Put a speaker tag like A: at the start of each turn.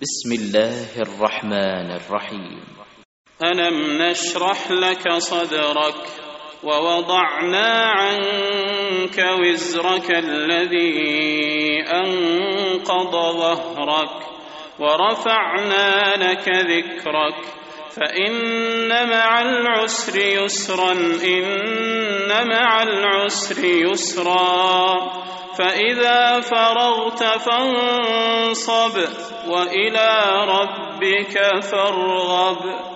A: بسم الله الرحمن الرحيم.
B: ألم نشرح لك صدرك ووضعنا عنك وزرك الذي أنقض ظهرك ورفعنا لك ذكرك فإن مع العسر يسرا إن مع العسر يسرا فإذا فرغت فانصب وإلى ربك فارغب.